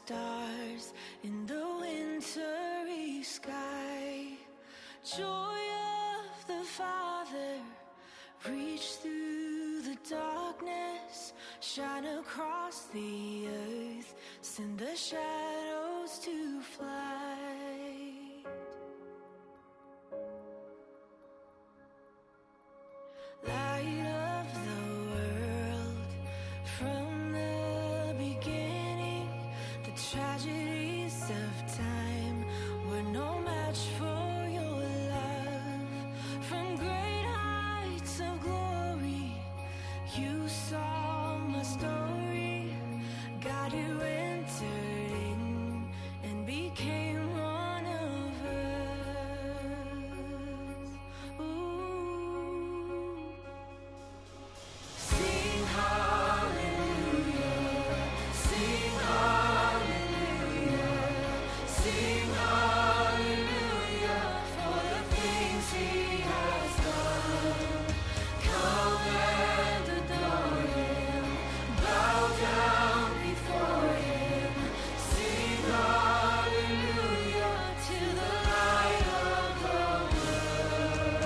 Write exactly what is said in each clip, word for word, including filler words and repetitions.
stars in the wintry sky. Joy of the Father, reach through the darkness, shine across the earth, send the shadows to flight. Light of the world, from the beginning, the tragedies of time were no match for your love. From great heights of glory, you saw my story. God, you entered in and became one of us. Ooh. Sing hallelujah, sing hallelujah, sing hallelujah for the things he has done. Come and adore him, bow down before him, sing hallelujah to the light of the world.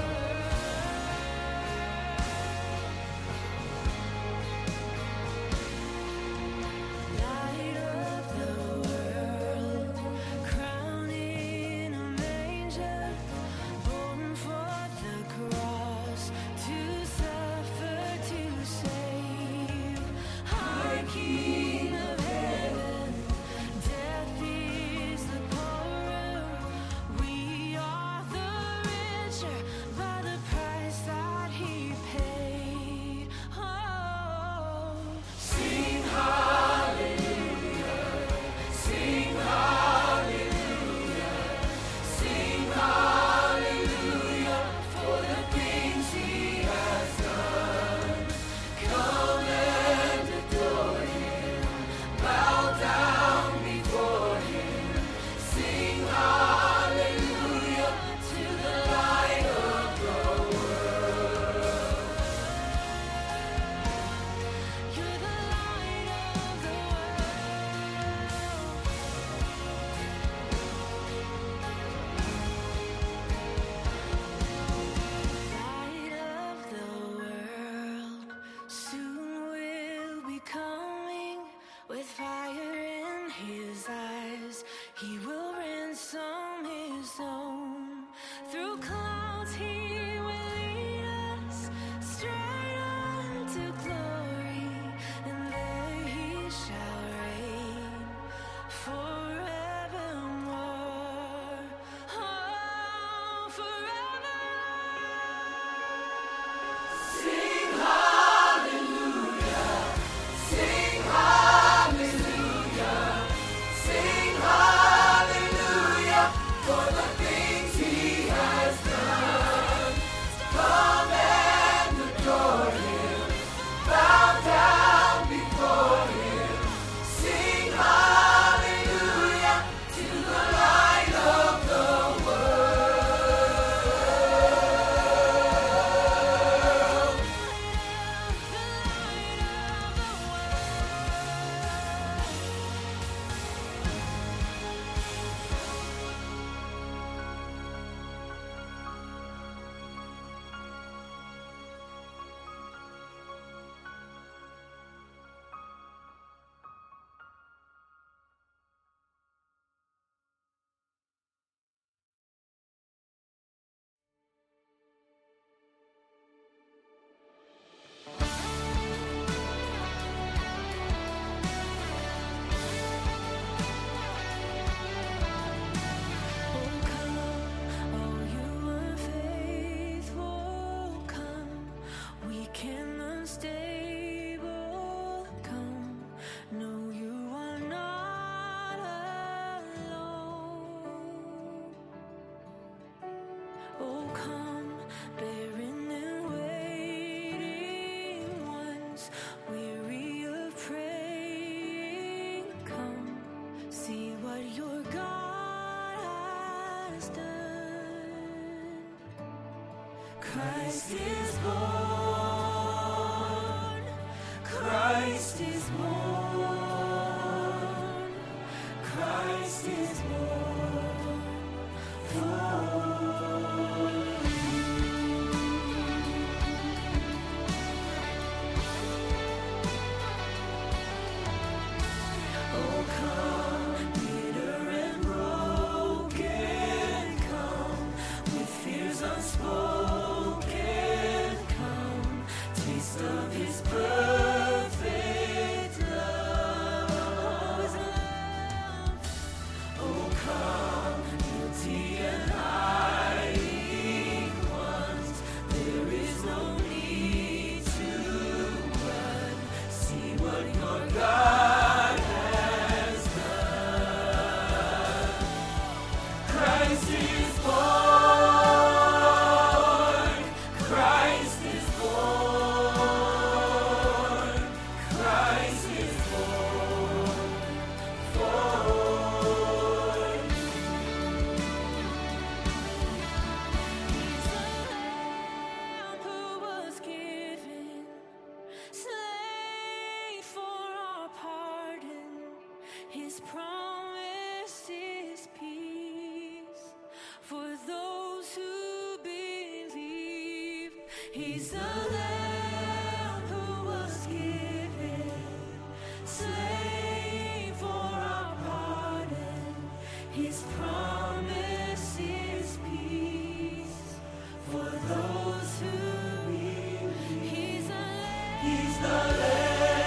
Light of the world, crowned in a manger, born for the cross, to suffer, to save. High King of heaven, death is the poorer, we are the richer by the price that he paid. Oh, sing hallelujah, sing hallelujah, sing hallelujah for the things he has done. Come and adore him, bow down before him, sing hallelujah to the light of the world. You're the light of the world. Light of the world, soon will be coming with fire in his eyes. He will ransom his own. Through clouds he will lead us straight unto glory, and there he shall reign forevermore. Oh, forever. Sing hallelujah, sing hallelujah, sing hallelujah for the things he has done. Come and adore him, bow down before him, sing hallelujah to the light of the world. Oh, come, oh, you unfaithful, come, weak and unstable, come, no, you are not alone. Oh, come, barren and waiting ones, weary of praying, come, see what your God has done. Christ is born, Christ is born, Christ is born for His promise is peace for those who believe. He's the Lamb who was given, slain for our pardon. His promise is peace for those who believe. He's the Lamb. He's the Lamb.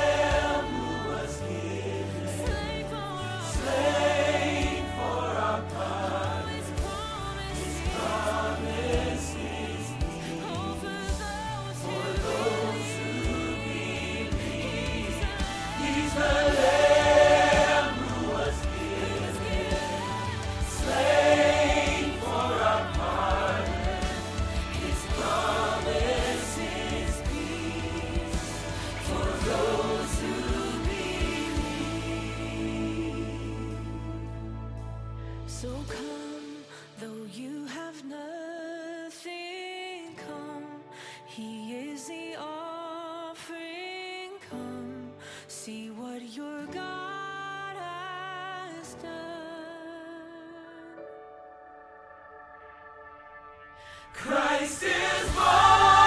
So come, though you have nothing, come, He is the offering, come, see what your God has done. Christ is born!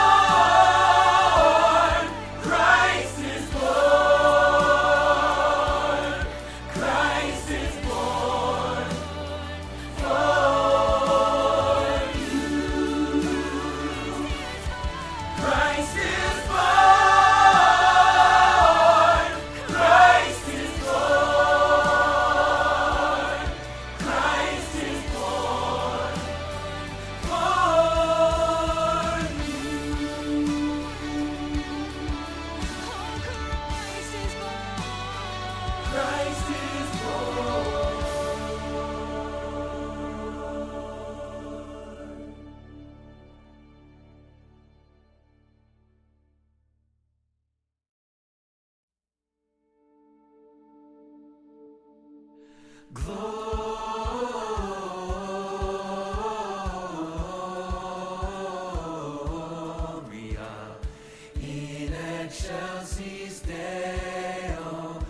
Gloria in excelsis Deo.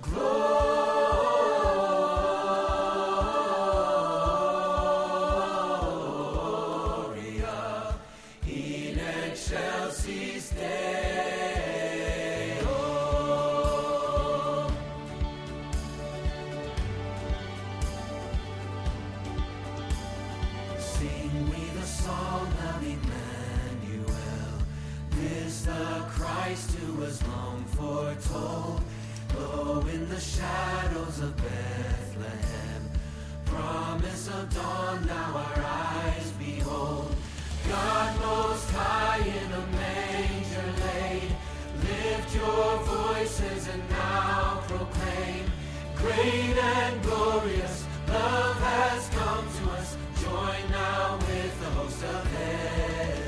Gloria in excelsis Deo. Sing we the song of Emmanuel, this the Christ who was long foretold. Lo, in the shadows of Bethlehem, promise of dawn now our eyes behold. God most high in a manger laid, lift your voices and now proclaim, great and glorious love has come to us. Join now with the host of heaven.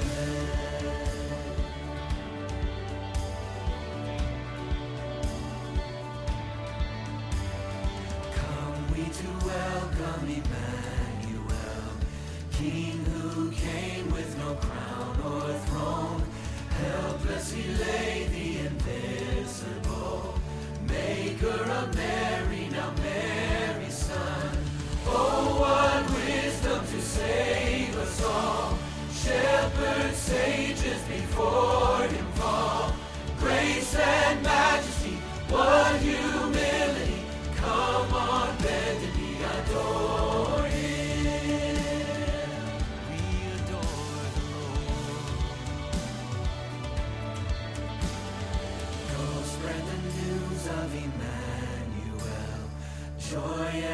Come we to welcome Emmanuel, King who came with no crown or throne. Helpless he lay, the invisible, maker of Mary, now Mary's son.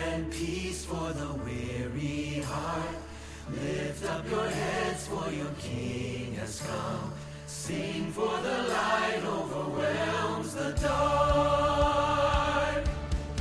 and peace for the weary heart. Lift up your heads, for your King has come. Sing, for the light overwhelms the dark.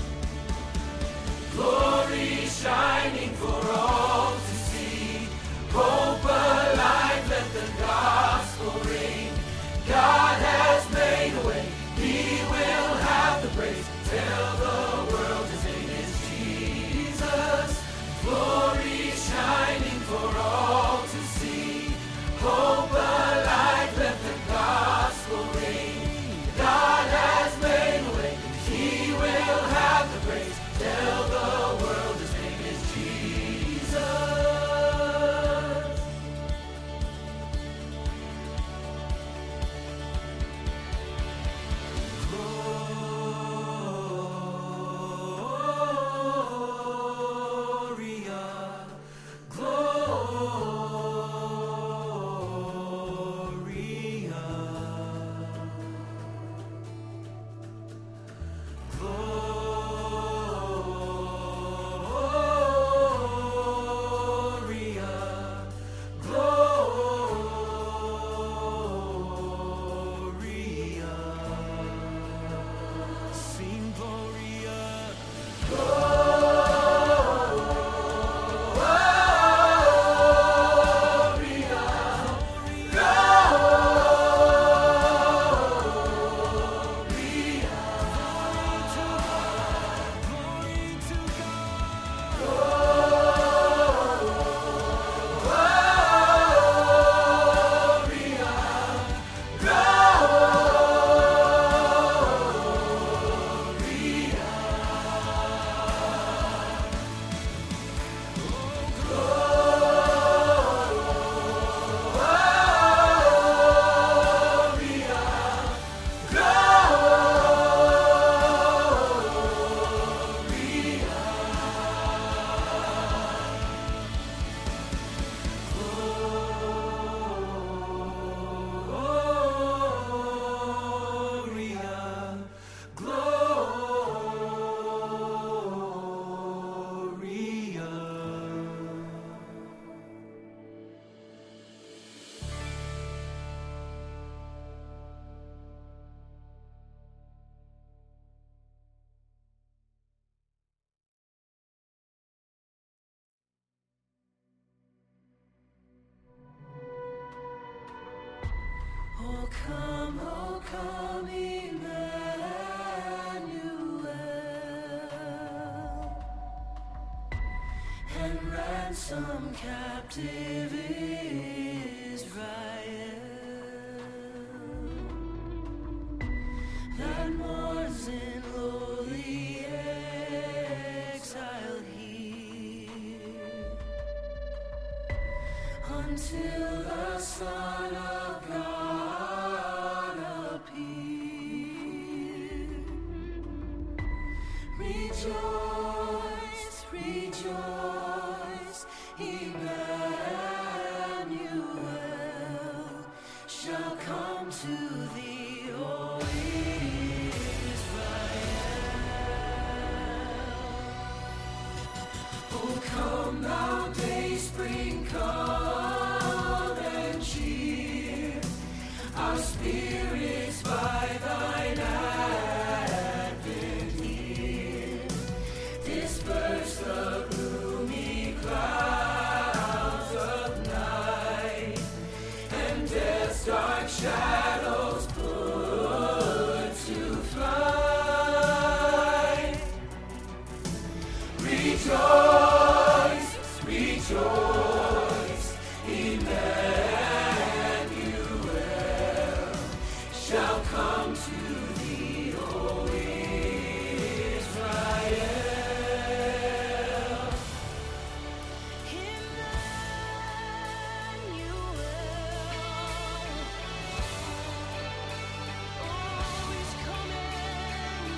Glory shining for all to see. Hope alive, let the gospel ring. God has made a way, he will have the praise. Tell the world his name is Jesus. Glory shining for all to see. Hope alive, let the gospel ring. God has made a way, he will have the praise. Tell the world his name is Jesus. Oh come, oh come, Emmanuel, and ransom captive Israel, that mourns in lowly exile here, until the Son of God appear. Rejoice, rejoice, Emmanuel shall come to thee, O Israel. Oh come thou day spring, come and cheer our spirits by thine advent here. Disperse the gloomy clouds of night, and death's dark shadows put to flight. Rejoice, rejoice, Emmanuel shall come to thee, O Israel. Emmanuel, oh, he's coming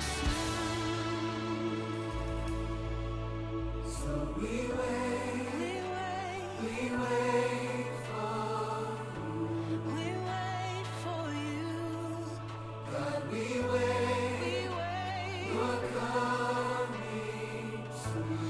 soon. So we wait, we wait, we wait for we wait for you. God, we wait, we wait, you're coming soon.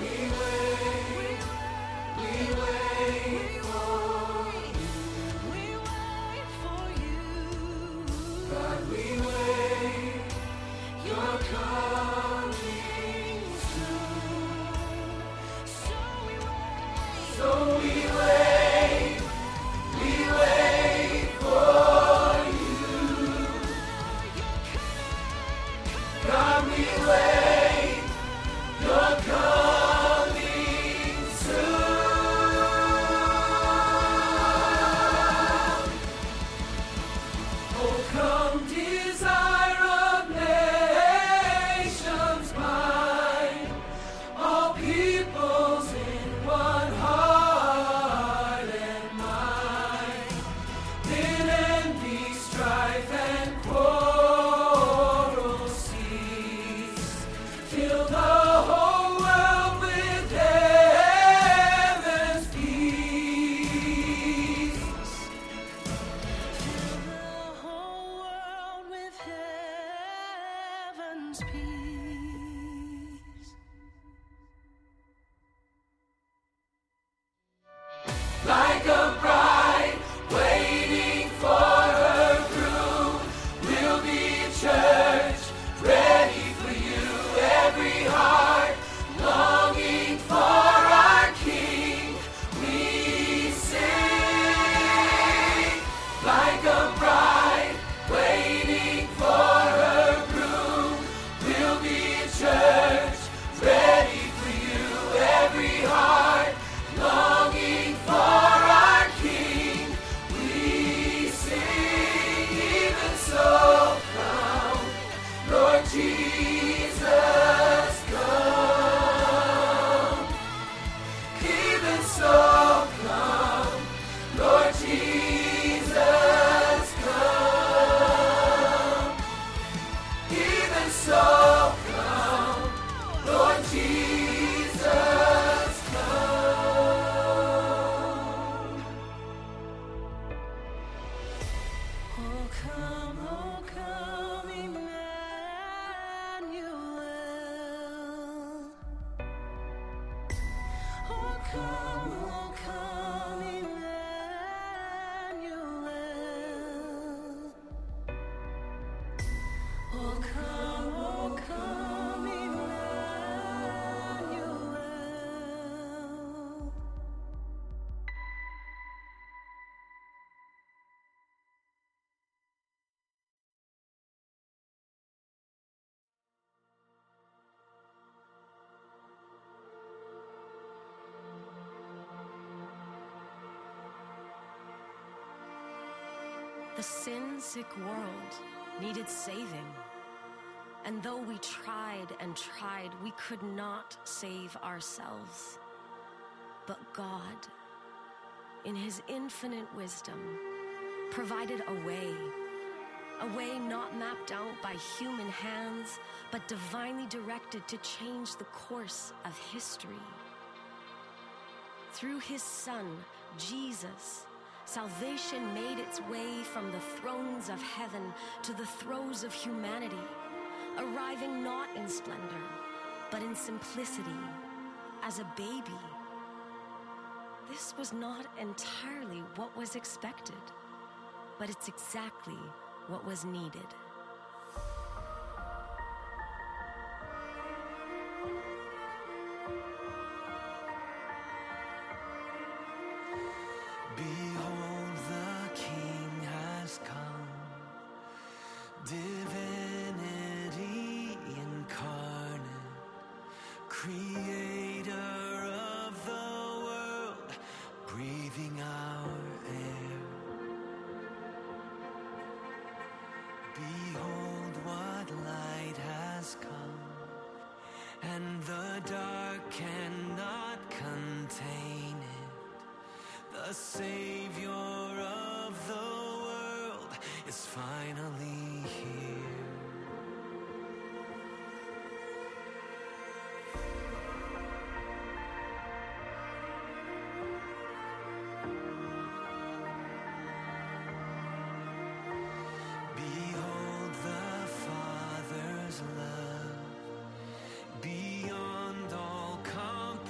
The sin-sick world needed saving. And though we tried and tried, we could not save ourselves. But God, in His infinite wisdom, provided a way, a way not mapped out by human hands, but divinely directed to change the course of history. Through His Son, Jesus, salvation made its way from the thrones of heaven to the throes of humanity, arriving not in splendor, but in simplicity, as a baby. This was not entirely what was expected, but it's exactly what was needed. Behold, the King has come, divinity incarnate, creator of the world, breathing our air. Behold, what light has come, and the dark cannot contain it. The Savior of the world is finally here. Behold the Father's love, beyond all comprehension.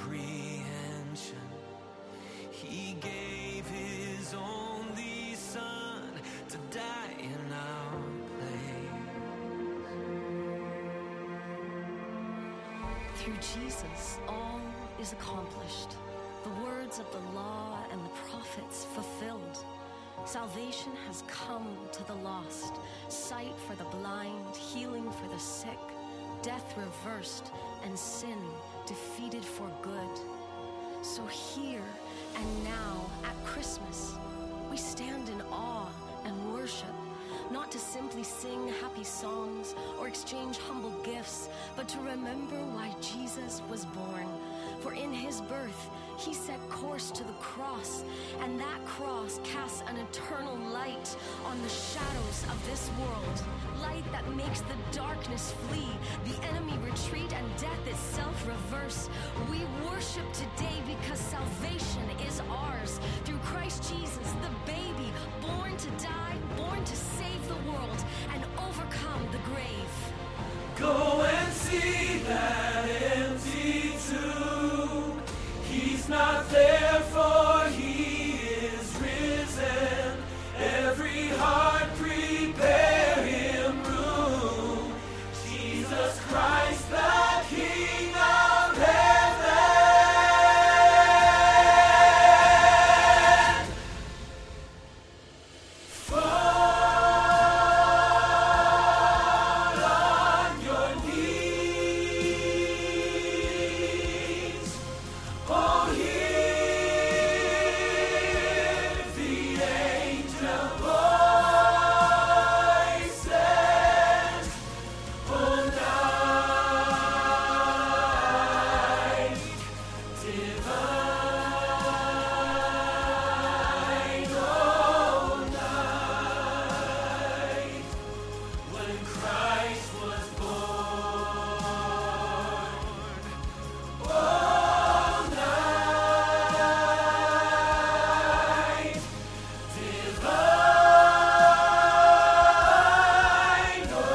Through Jesus, all is accomplished. The words of the law and the prophets fulfilled. Salvation has come to the lost, sight for the blind, healing for the sick, death reversed, and sin defeated for good. So here and now at Christmas, we stand in awe and worship, not to simply sing happy songs or exchange humble gifts, but to remember why Jesus was born. For in his birth, he set course to the cross, and that cross casts an eternal light on the shadows of this world. Light that makes the darkness flee, the enemy retreat, and death itself reverse. We worship today because salvation is ours through Christ Jesus, the baby, born to die, born to save the world and overcome the grave. Go and see that empty tomb. He's not there, for he is risen. Every heart prepare him room. Jesus Christ, the King of heaven. Fall on your knees. Oh, hear the angel voices. Oh, night divine, oh, night when Christ was born. Oh, night divine, oh,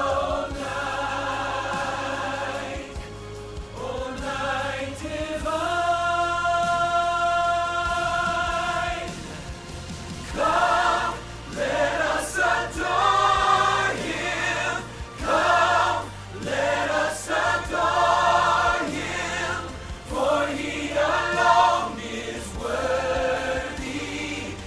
night, oh, night divine. Come, let us adore him. Come, let us adore him. For he alone is worthy.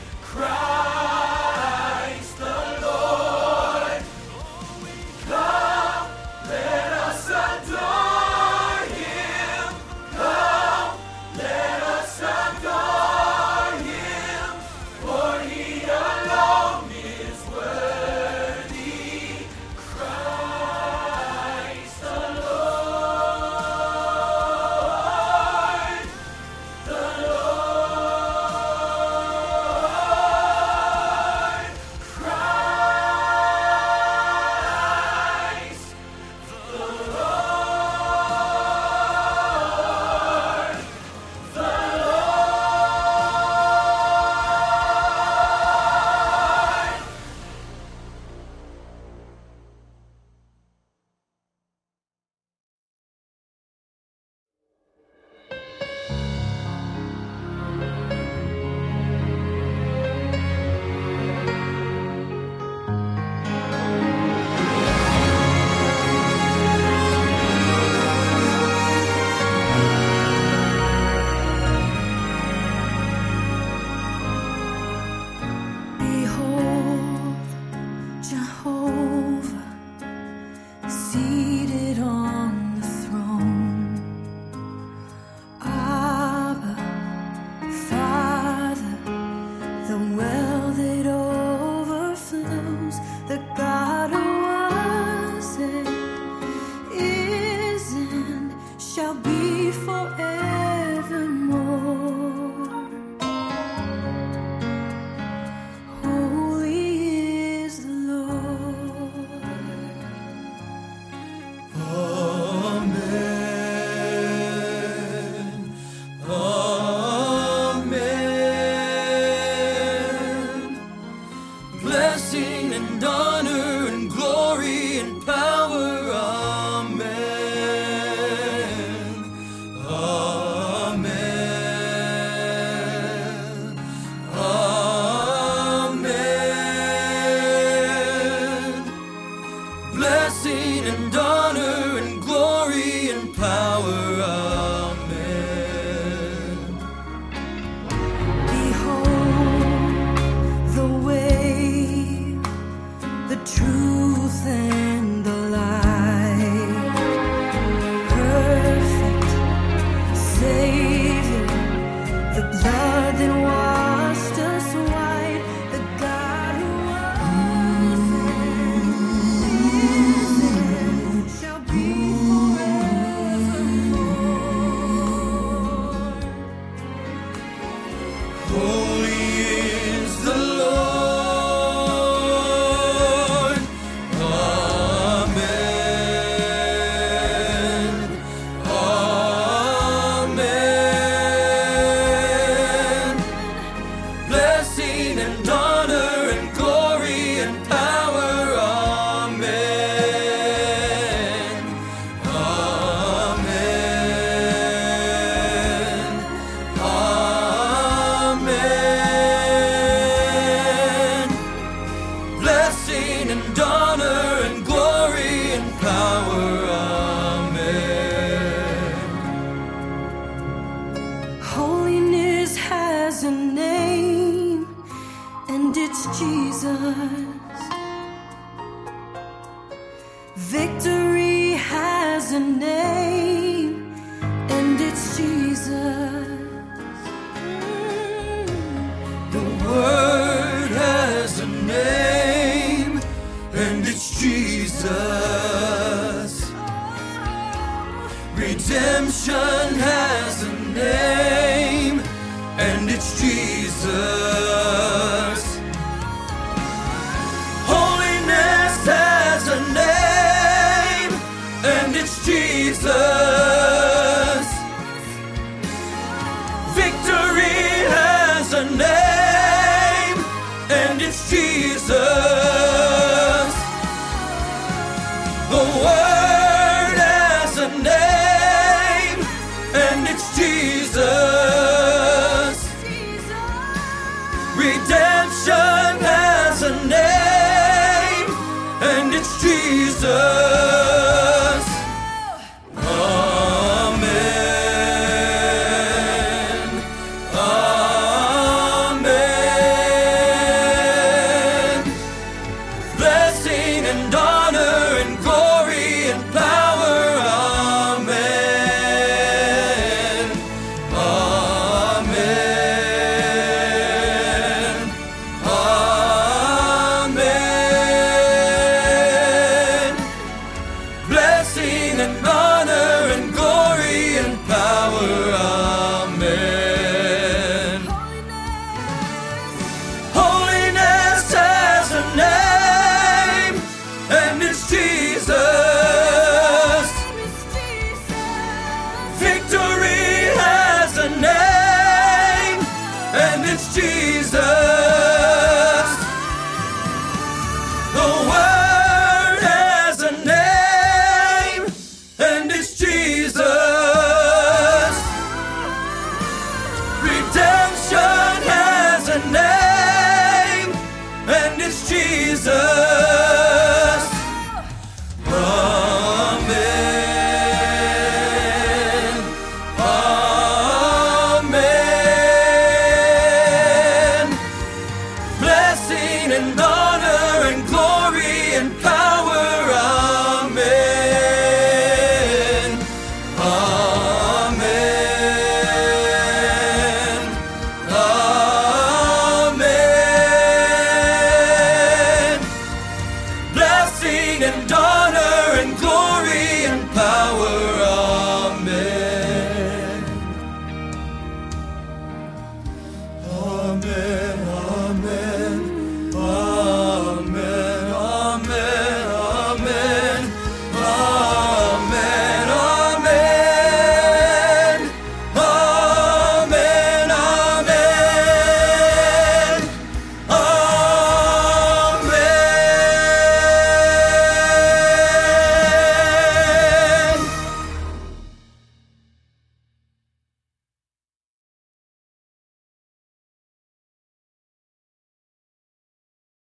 Christ the Lord. Come, let us adore him. Come, let us adore him. For he alone is worthy. Christ the Lord. The Lord. Christ the Lord. The Lord. Behold, Jehovah, seated on the throne. Abba, Father, the well that overflows, the God who was and is and shall be forevermore. Holy is the Lord. Amen. Amen. Blessing and honor and glory and power. Amen. Amen. it's Jesus. Victory has a name, and it's Jesus. The Word has a name, and it's Jesus. Redemption has a name, and it's Jesus. Holiness has a name, and it's Jesus.